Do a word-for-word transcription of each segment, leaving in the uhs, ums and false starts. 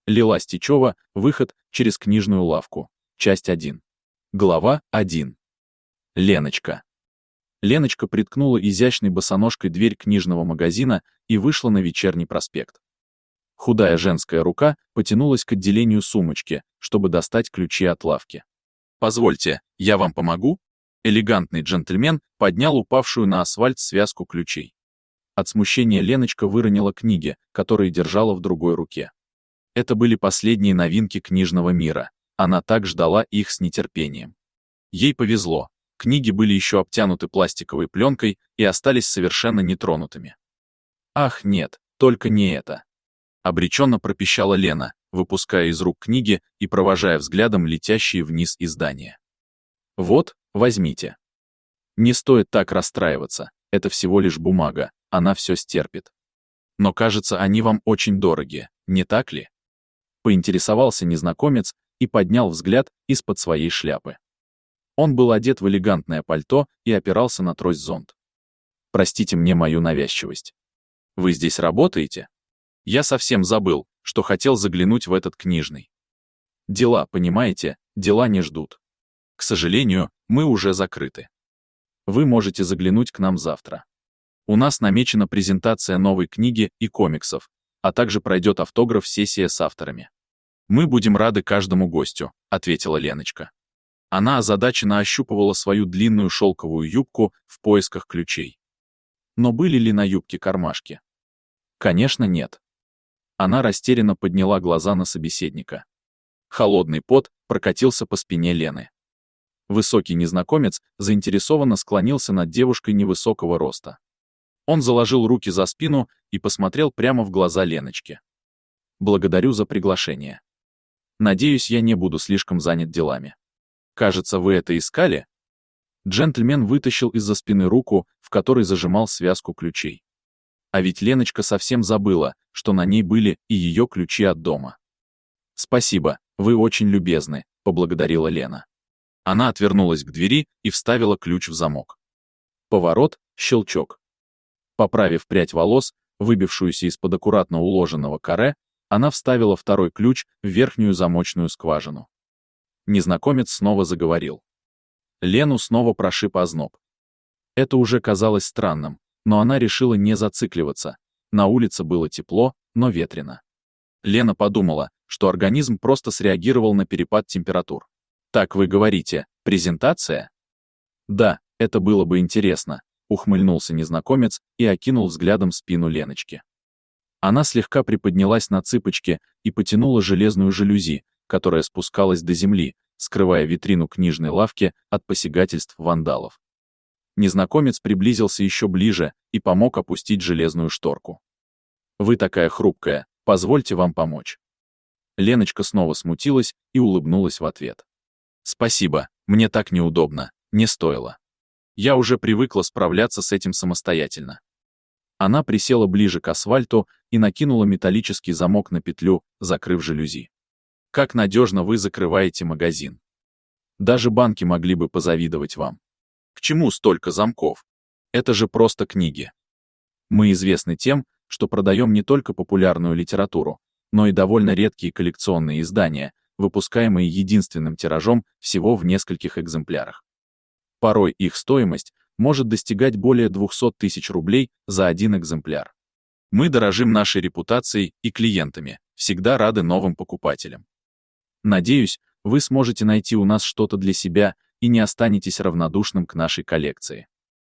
Лила Стичева, выход через книжную лавку. Часть один. Глава один. Леночка. Леночка приткнула изящной босоножкой дверь книжного магазина и вышла на Вечерний проспект. Худая женская рука потянулась к отделению сумочки, чтобы достать ключи от лавки. «Позвольте, я вам помогу?» Элегантный джентльмен поднял упавшую на асфальт связку ключей. От смущения Леночка выронила книги, которые держала в другой руке. Это были последние новинки книжного мира. Она так ждала их с нетерпением. Ей повезло. Книги были еще обтянуты пластиковой пленкой и остались совершенно нетронутыми. «Ах, нет, только не это!» Обреченно пропищала Лена, выпуская из рук книги и провожая взглядом летящие вниз издания. «Вот, возьмите. Не стоит так расстраиваться, это всего лишь бумага, она все стерпит. Но, кажется, они вам очень дороги, не так ли?» Поинтересовался незнакомец и поднял взгляд из-под своей шляпы. Он был одет в элегантное пальто и опирался на трость-зонт. «Простите мне мою навязчивость. Вы здесь работаете? Я совсем забыл, что хотел заглянуть в этот книжный. Дела, понимаете, дела не ждут. К сожалению, мы уже закрыты. Вы можете заглянуть к нам завтра. У нас намечена презентация новой книги и комиксов, а также пройдет автограф-сессия с авторами. Мы будем рады каждому гостю», — ответила Леночка. Она озадаченно ощупывала свою длинную шелковую юбку в поисках ключей. Но были ли на юбке кармашки? Конечно, нет. Она растерянно подняла глаза на собеседника. Холодный пот прокатился по спине Лены. Высокий незнакомец заинтересованно склонился над девушкой невысокого роста. Он заложил руки за спину и посмотрел прямо в глаза Леночке. «Благодарю за приглашение. Надеюсь, я не буду слишком занят делами. Кажется, вы это искали?» Джентльмен вытащил из-за спины руку, в которой зажимал связку ключей. А ведь Леночка совсем забыла, что на ней были и ее ключи от дома. «Спасибо, вы очень любезны», — поблагодарила Лена. Она отвернулась к двери и вставила ключ в замок. Поворот, щелчок. Поправив прядь волос, выбившуюся из-под аккуратно уложенного каре, она вставила второй ключ в верхнюю замочную скважину. Незнакомец снова заговорил. Лену снова прошиб озноб. Это уже казалось странным, но она решила не зацикливаться. На улице было тепло, но ветрено. Лена подумала, что организм просто среагировал на перепад температур. «Так вы говорите, презентация?» «Да, это было бы интересно», — ухмыльнулся незнакомец и окинул взглядом спину Леночки. Она слегка приподнялась на цыпочки и потянула железную жалюзи, которая спускалась до земли, скрывая витрину книжной лавки от посягательств вандалов. Незнакомец приблизился еще ближе и помог опустить железную шторку. «Вы такая хрупкая, позвольте вам помочь». Леночка снова смутилась и улыбнулась в ответ. «Спасибо, мне так неудобно, не стоило. Я уже привыкла справляться с этим самостоятельно». Она присела ближе к асфальту и накинула металлический замок на петлю, закрыв жалюзи. «Как надежно вы закрываете магазин. Даже банки могли бы позавидовать вам. К чему столько замков? Это же просто книги. Мы известны тем, что продаем не только популярную литературу, но и довольно редкие коллекционные издания, выпускаемые единственным тиражом всего в нескольких экземплярах. Порой их стоимость может достигать более двухсот тысяч рублей за один экземпляр. Мы дорожим нашей репутацией и клиентами, всегда рады новым покупателям. Надеюсь, вы сможете найти у нас что-то для себя и не останетесь равнодушным к нашей коллекции.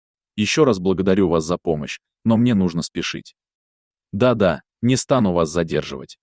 Еще раз благодарю вас за помощь, но мне нужно спешить. Да-да, не стану вас задерживать.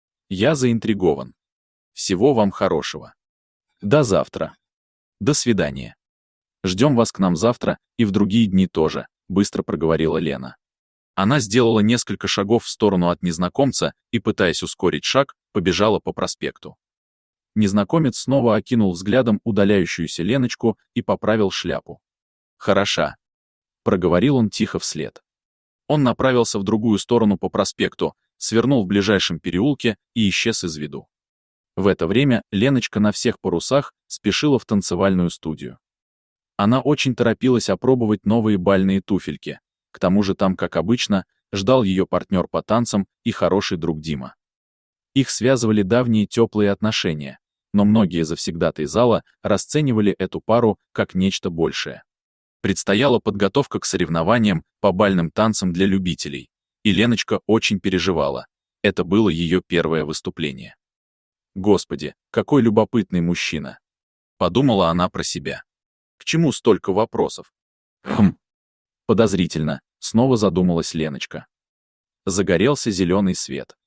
Я заинтригован. Всего вам хорошего. До завтра. До свидания. Ждем вас к нам завтра и в другие дни тоже», — быстро проговорила Лена. Она сделала несколько шагов в сторону от незнакомца и, пытаясь ускорить шаг, побежала по проспекту. Незнакомец снова окинул взглядом удаляющуюся Леночку и поправил шляпу. «Хороша», — проговорил он тихо вслед. Он направился в другую сторону по проспекту, свернул в ближайшем переулке и исчез из виду. В это время Леночка на всех парусах спешила в танцевальную студию. Она очень торопилась опробовать новые бальные туфельки. К тому же там, как обычно, ждал ее партнер по танцам и хороший друг Дима. Их связывали давние теплые отношения, но многие завсегдатые зала расценивали эту пару как нечто большее. Предстояла подготовка к соревнованиям по бальным танцам для любителей, и Леночка очень переживала. Это было ее первое выступление. «Господи, какой любопытный мужчина!» — подумала она про себя. «К чему столько вопросов?» «Хм!» Подозрительно, снова задумалась Леночка. Загорелся зеленый свет.